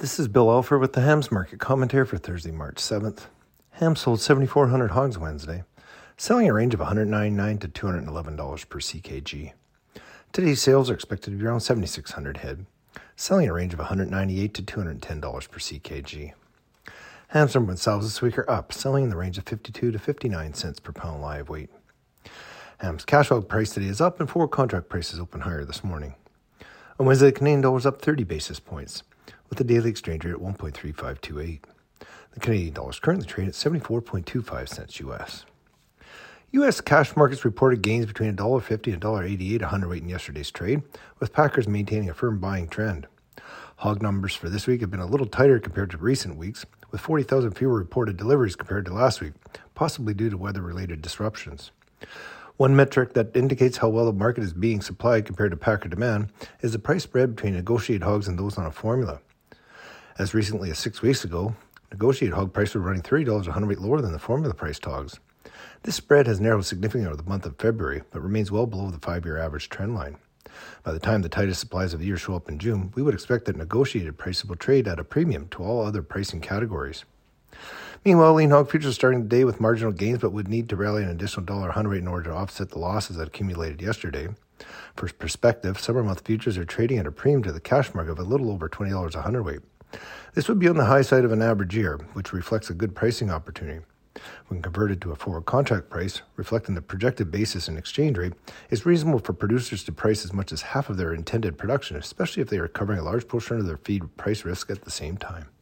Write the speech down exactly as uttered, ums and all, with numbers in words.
This is Bill Alford with the Hams Market Commentary for Thursday, March seventh. Hams sold seven thousand four hundred hogs Wednesday, selling a range of one ninety-nine dollars to two hundred eleven dollars per C K G. Today's sales are expected to be around seven thousand six hundred head, selling a range of one ninety-eight dollars to two hundred ten dollars per C K G. Hams number one sows this week are up, selling in the range of fifty-two to fifty-nine cents per pound live weight. Hams cash hog price today is up, and forward contract prices open higher this morning. On Wednesday, the Canadian dollar is up thirty basis points, with the daily exchange rate at one point three five two eight. The Canadian dollar is currently trading at seventy-four point two five cents U S. U S cash markets reported gains between one dollar fifty and one dollar eighty-eight a hundredweight in yesterday's trade, with packers maintaining a firm buying trend. Hog numbers for this week have been a little tighter compared to recent weeks, with forty thousand fewer reported deliveries compared to last week, possibly due to weather-related disruptions. One metric that indicates how well the market is being supplied compared to packer demand is the price spread between negotiated hogs and those on a formula. As recently as six weeks ago, negotiated hog prices were running thirty dollars a hundredweight lower than the formula-priced hogs. This spread has narrowed significantly over the month of February, but remains well below the five-year average trend line. By the time the tightest supplies of the year show up in June, we would expect that negotiated prices will trade at a premium to all other pricing categories. Meanwhile, lean hog futures are starting the day with marginal gains, but would need to rally an additional one dollar a hundredweight in order to offset the losses that accumulated yesterday. For perspective, summer month futures are trading at a premium to the cash market of a little over twenty dollars a hundredweight. This would be on the high side of an average year, which reflects a good pricing opportunity. When converted to a forward contract price, reflecting the projected basis and exchange rate, it's reasonable for producers to price as much as half of their intended production, especially if they are covering a large portion of their feed price risk at the same time.